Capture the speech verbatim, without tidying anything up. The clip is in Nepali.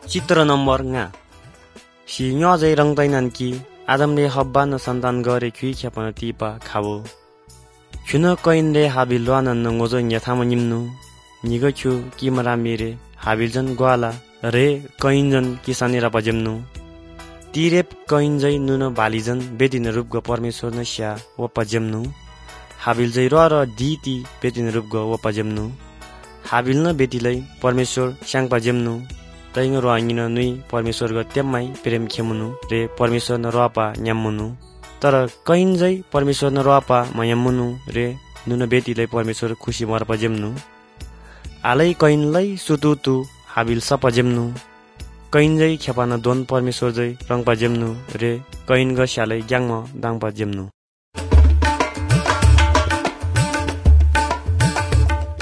चित्र number nga si nyo jai rang tainan ki Adamले हब्बा न सन्तान गरे खुइ ख्यापन तिपा खाबो खुन कइनले हाबिल वानन नंगोजो न्याथाम निम्नु निगो छु कि मरामीरे हाबिलजन ग्वाला रे कइनजन किसानेरा पजेम्नु तिरेप कइनजै नुन बालिजन बेदिन रूप ग परमेश्वर न स्या व पजेम्नु हाबिल जै र र दीति बेदिन रूप ग व पजेम्नु हाबिल न बेतिलै परमेश्वर स्याङ पजेम्नु तैङ रोआङिन नुई परमेश्वर ग त्यम्मै प्रेम खेमुनु रे परमेश्वर न रोपा न्याम्मुनु तर कइन जै परमेश्वर न रोपा मयम्मुनु रे नुन बेतिलै परमेश्वर खुशी मर पजेम्नु आलै कइनलै सुतुतु हाबिल स पजेम्नु कइन जै खेपान दोन परमेश्वर जै रङ पजेम्नु रे कइन ग स्यालै ग्याङम दाङ पजेम्नु